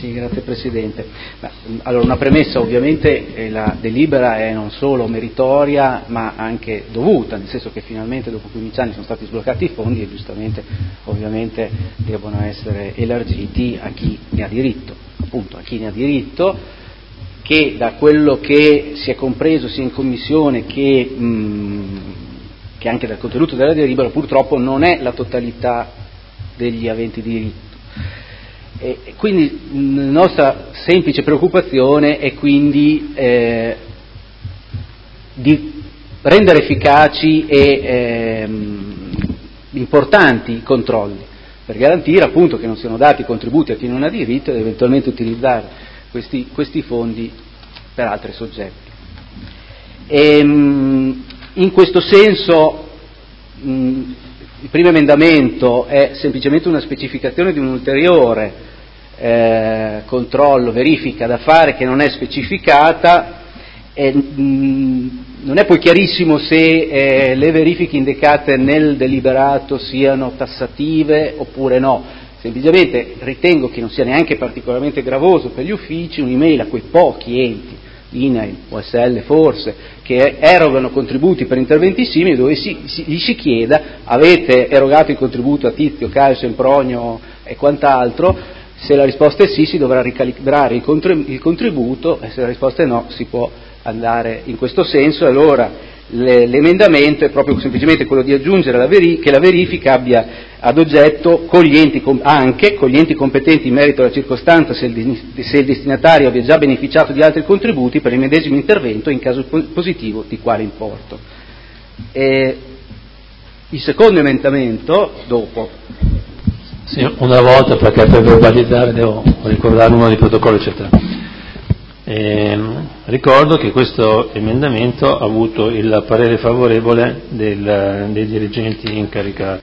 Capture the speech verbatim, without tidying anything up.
Sì, grazie Presidente. Ma, allora, una premessa, ovviamente eh, la delibera è non solo meritoria ma anche dovuta, nel senso che finalmente dopo quindici anni sono stati sbloccati i fondi e giustamente ovviamente devono essere elargiti a chi ne ha diritto, appunto a chi ne ha diritto, che da quello che si è compreso sia in Commissione che, mh, che anche dal contenuto della delibera purtroppo non è la totalità degli aventi diritto. E quindi la nostra semplice preoccupazione è quindi eh, di rendere efficaci e ehm, importanti i controlli, per garantire appunto che non siano dati contributi a chi non ha diritto ed eventualmente utilizzare questi, questi fondi per altri soggetti. E, in questo senso mh, il primo emendamento è semplicemente una specificazione di un ulteriore eh, controllo, verifica da fare che non è specificata. E, mh, non è poi chiarissimo se eh, le verifiche indicate nel deliberato siano tassative oppure no. Semplicemente ritengo che non sia neanche particolarmente gravoso per gli uffici un'email a quei pochi enti, I N A I L, O S L forse, che erogano contributi per interventi simili, dove si, si, gli si chieda: avete erogato il contributo a Tizio, Caio, Sempronio e quant'altro? Se la risposta è sì, si dovrà ricalibrare il, contrib- il contributo, e se la risposta è no, si può andare in questo senso. Allora le, l'emendamento è proprio semplicemente quello di aggiungere la veri- che la verifica abbia ad oggetto con gli enti com- anche con gli enti competenti in merito alla circostanza se il, se il destinatario abbia già beneficiato di altri contributi per il medesimo intervento, in caso po- positivo di quale importo. E il secondo emendamento, dopo. Sì, una volta, perché per verbalizzare devo ricordare il numero di protocollo eccetera. E, ricordo che questo emendamento ha avuto il parere favorevole del, dei dirigenti incaricati.